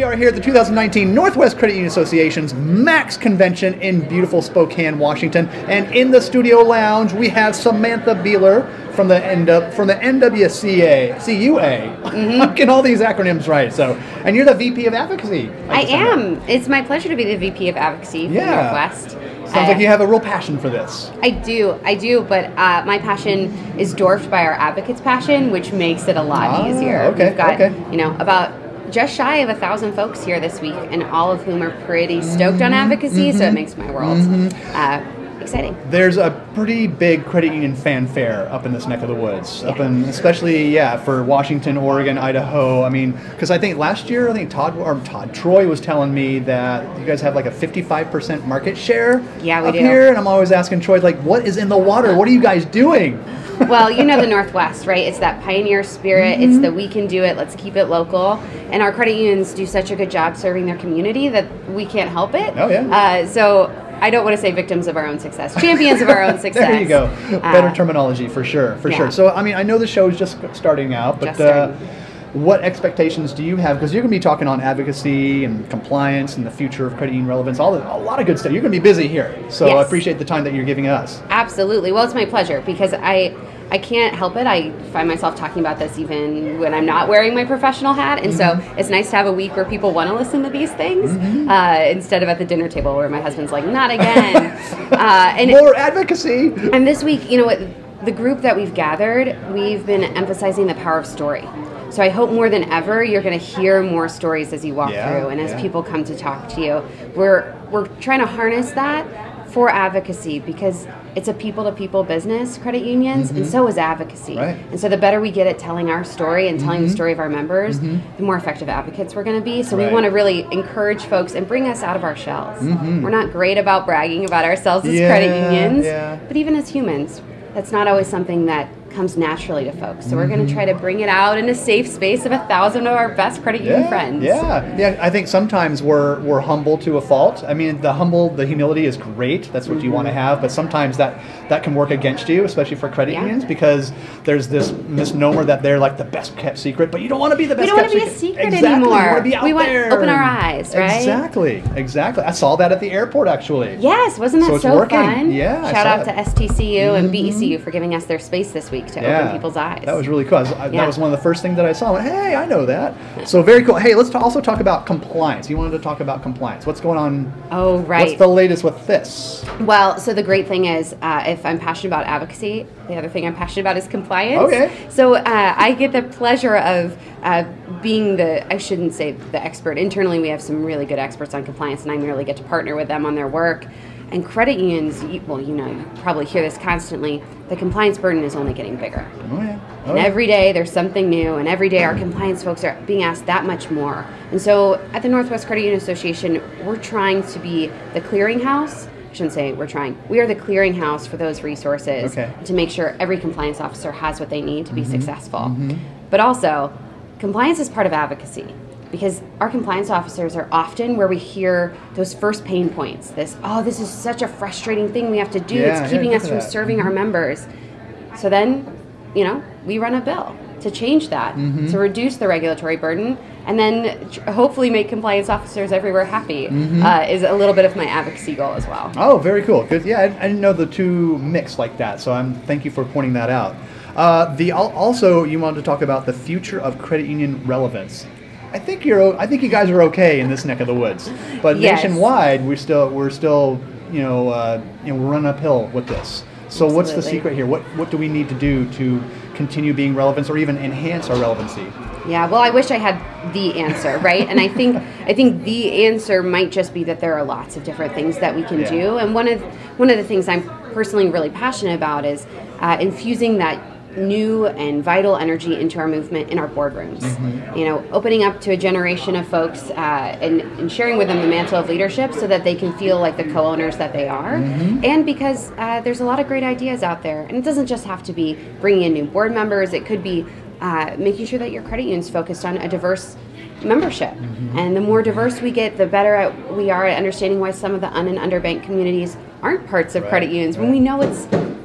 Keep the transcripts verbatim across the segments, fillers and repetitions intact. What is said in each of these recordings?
are here at the two thousand nineteen Northwest Credit Union Association's MAX convention in beautiful Spokane, Washington. And in the studio lounge, we have Samantha Beeler from the N W, from the N W C A, C U A. Mm-hmm. I'm getting all these acronyms right. So, and you're the V P of Advocacy. I am. It's my pleasure to be the V P of Advocacy for yeah. Northwest. Sounds uh, like you have a real passion for this. I do, I do, but uh, my passion is dwarfed by our advocates' passion, which makes it a lot ah, easier. Okay, We've got, okay. you know, about just shy of a thousand folks here this week, and all of whom are pretty stoked mm-hmm, on advocacy, mm-hmm, so it makes my world mm-hmm. uh, exciting. There's a pretty big credit union fanfare up in this neck of the woods, yeah. up in especially yeah for Washington, Oregon, Idaho. I mean, because I think last year I think Todd or Todd Troy was telling me that you guys have like a fifty-five percent market share. Yeah, we up do. here, and I'm always asking Troy like, what is in the water? What are you guys doing? Well, you know the Northwest, right? It's that pioneer spirit. Mm-hmm. It's the we can do it, let's keep it local. And our credit unions do such a good job serving their community that we can't help it. Oh, yeah. Uh, so I don't want to say victims of our own success, champions of our own success. There you go. Better uh, terminology for sure, for yeah. sure. So, I mean, I know the show is just starting out, but just starting. Uh, what expectations do you have? Because you're going to be talking on advocacy and compliance and the future of credit union relevance, all the, a lot of good stuff. You're going to be busy here. So yes. I appreciate the time that you're giving us. Absolutely. Well, it's my pleasure because I... I can't help it. I find myself talking about this even when I'm not wearing my professional hat. And mm-hmm. so it's nice to have a week where people want to listen to these things mm-hmm. uh, instead of at the dinner table where my husband's like, not again. uh, and More advocacy. And this week, you know what, the group that we've gathered, we've been emphasizing the power of story. So I hope more than ever you're going to hear more stories as you walk yeah, through and as yeah. people come to talk to you. We're we're trying to harness that for advocacy because it's a people-to-people business, credit unions, mm-hmm. and so is advocacy. Right. And so the better we get at telling our story and telling mm-hmm. the story of our members, mm-hmm. the more effective advocates we're going to be. So right. we want to really encourage folks and bring us out of our shells. Mm-hmm. We're not great about bragging about ourselves as yeah, credit unions, yeah. but even as humans, that's not always something that comes naturally to folks. So mm-hmm. we're going to try to bring it out in a safe space of a thousand of our best credit union yeah, friends. Yeah, yeah. I think sometimes we're we're humble to a fault. I mean, the humble, the humility is great. That's what mm-hmm. you want to have. But sometimes that that can work against you, especially for credit yeah. unions, because there's this misnomer that they're like the best kept secret. But you don't want to be the best. We don't kept want to be a secret exactly. anymore. We want to be out we want there. to open our eyes, right? Exactly, exactly. I saw that at the airport actually. Yes, wasn't that so, it's so working. fun? Yeah. I Shout saw out it. to S T C U mm-hmm. and B E C U for giving us their space this week to yeah. open people's eyes. That was really cool. I, yeah. That was one of the first things that I saw. I went, hey, I know that. So very cool. Hey, let's t- also talk about compliance. You wanted to talk about compliance. What's going on? Oh, right. What's the latest with this? Well, so the great thing is, uh, if I'm passionate about advocacy, the other thing I'm passionate about is compliance. Okay. So uh, I get the pleasure of uh, being the, I shouldn't say the expert. Internally, we have some really good experts on compliance, and I merely get to partner with them on their work. And credit unions, well, you know, you probably hear this constantly, the compliance burden is only getting bigger. Oh, yeah. Oh, and yeah. every day there's something new, and every day our compliance folks are being asked that much more. And so at the Northwest Credit Union Association, we're trying to be the clearinghouse. I shouldn't say we're trying. We are the clearinghouse for those resources okay. to make sure every compliance officer has what they need to be mm-hmm. successful. Mm-hmm. But also, compliance is part of advocacy. Because our compliance officers are often where we hear those first pain points. This, oh, this is such a frustrating thing we have to do. Yeah, it's keeping yeah, us from that. serving mm-hmm. our members. So then, you know, we run a bill to change that, mm-hmm. to reduce the regulatory burden, and then tr- hopefully make compliance officers everywhere happy mm-hmm. uh, is a little bit of my advocacy goal as well. Oh, very cool. Good. Yeah, I, I didn't know the two mix like that, so I'm thank you for pointing that out. Uh, the also, you wanted to talk about the future of credit union relevance. I think you're. I think you guys are okay in this neck of the woods, but yes. nationwide, we're still. We're still. You know. Uh, you know. We're running uphill with this. So, Absolutely. What's the secret here? What What do we need to do to continue being relevant, or even enhance our relevancy? Yeah. Well, I wish I had the answer, right? And I think I think the answer might just be that there are lots of different things that we can yeah. do. And one of one of the things I'm personally really passionate about is uh, infusing that new and vital energy into our movement in our boardrooms. Mm-hmm. You know, opening up to a generation of folks uh, and, and sharing with them the mantle of leadership so that they can feel like the co-owners that they are. Mm-hmm. And because uh, there's a lot of great ideas out there. And it doesn't just have to be bringing in new board members. It could be uh, making sure that your credit union's focused on a diverse membership. Mm-hmm. And the more diverse we get, the better at, we are at understanding why some of the un- and underbanked communities aren't parts of right, credit unions. right. When we know it's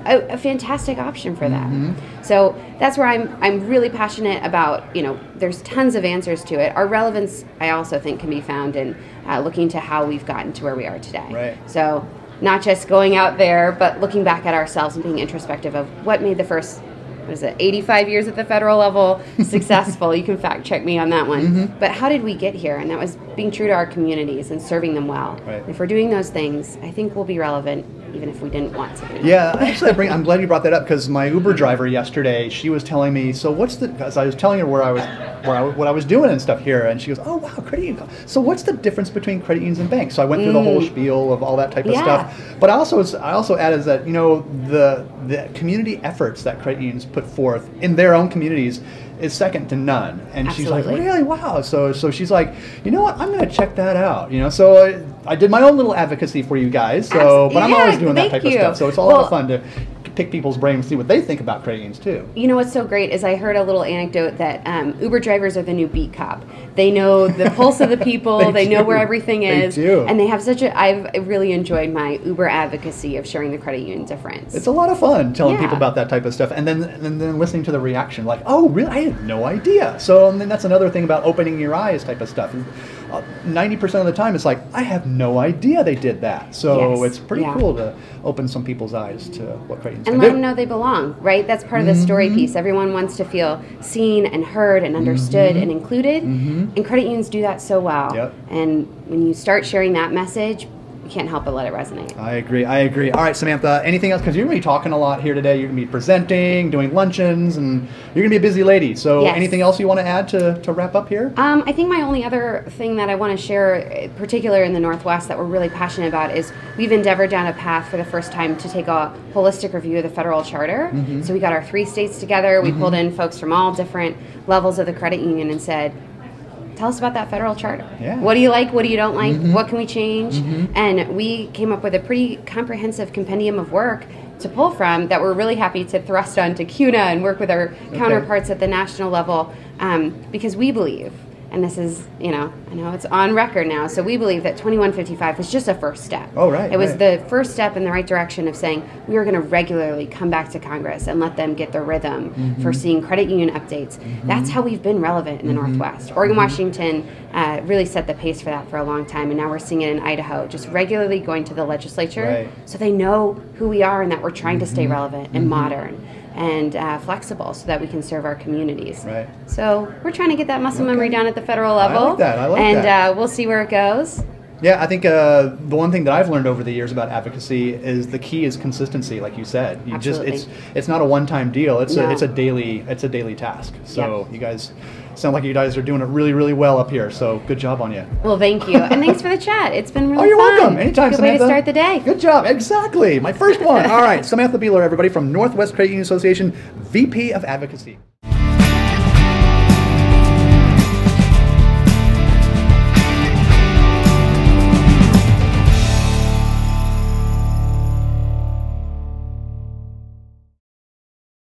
a, a fantastic option for them. Mm-hmm. So that's where I'm I'm really passionate about, you know, there's tons of answers to it. Our relevance, I also think, can be found in uh, looking to how we've gotten to where we are today. Right. So not just going out there, but looking back at ourselves and being introspective of what made the first, what is it, eighty-five years at the federal level successful. You can fact check me on that one. Mm-hmm. But how did we get here? And that was being true to our communities and serving them well. Right. If we're doing those things, I think we'll be relevant even if we didn't want to be. Yeah, actually, I bring, I'm glad you brought that up, because my Uber driver yesterday, she was telling me, so what's the, because I was telling her where I was, where I, what I was doing and stuff here, and she goes, oh wow, credit union. So what's the difference between credit unions and banks? So I went through mm. the whole spiel of all that type of yeah. stuff. But I also, was, I also added that, you know, the the community efforts that credit unions put forth in their own communities is second to none. And Absolutely. She's like, really? Wow. So so she's like, you know what? I'm going to check that out. You know, so I, I did my own little advocacy for you guys. So, but I'm yeah, always doing that type you. of stuff. So it's all well, well, fun to pick people's brains and see what they think about credit unions too. You know what's so great is I heard a little anecdote that um, Uber drivers are the new beat cop. They know the pulse of the people. they they do. know where everything is. They do. And they have such a. I've really enjoyed my Uber advocacy of sharing the credit union difference. It's a lot of fun telling yeah. people about that type of stuff, and then and then listening to the reaction, like, oh, really? I had no idea. So and then that's another thing about opening your eyes type of stuff. ninety percent of the time, it's like, I have no idea they did that. So yes. it's pretty yeah. cool to open some people's eyes to what credit unions and can let do. them know they belong, right? That's part of the story Mm-hmm. piece. Everyone wants to feel seen and heard and understood Mm-hmm. and included, Mm-hmm. and credit unions do that so well. Yep. And when you start sharing that message, you can't help but let it resonate. I agree. I agree. All right, Samantha, anything else? Because you're going to be talking a lot here today. You're going to be presenting, doing luncheons, and you're going to be a busy lady. So yes. anything else you want to add to, to wrap up here? Um, I think my only other thing that I want to share, particular in the Northwest, that we're really passionate about is we've endeavored down a path for the first time to take a holistic review of the federal charter. Mm-hmm. So we got our three states together. We mm-hmm. pulled in folks from all different levels of the credit union and said, tell us about that federal charter. Yeah. What do you like? What do you don't like? Mm-hmm. What can we change? Mm-hmm. And we came up with a pretty comprehensive compendium of work to pull from that we're really happy to thrust onto C U N A and work with our okay. counterparts at the national level, um, because we believe, and this is, you know, I know it's on record now, so we believe that twenty-one fifty-five was just a first step. Oh, right. It was right. the first step in the right direction of saying we are going to regularly come back to Congress and let them get the rhythm mm-hmm. for seeing credit union updates. Mm-hmm. That's how we've been relevant in the mm-hmm. Northwest. Oregon, mm-hmm. Washington uh, really set the pace for that for a long time, and now we're seeing it in Idaho, just regularly going to the legislature right. so they know who we are and that we're trying mm-hmm. to stay relevant and mm-hmm. modern and uh, flexible so that we can serve our communities. Right. So we're trying to get that muscle okay. memory down at the federal level. I like that. I like and, that. And uh, we'll see where it goes. Yeah, I think uh, the one thing that I've learned over the years about advocacy is the key is consistency, like you said. You Absolutely. just it's it's not a one-time deal. It's no. a it's a daily it's a daily task. So yep. you guys sound like you guys are doing it really really well up here. So good job on you. Well, thank you, and thanks for the chat. It's been really oh, you're fun. welcome. Anytime, Good Samantha. way to start the day. Good job. Exactly. My first one. All right, Samantha Beeler, everybody from Northwest Credit Union Association, V P of Advocacy.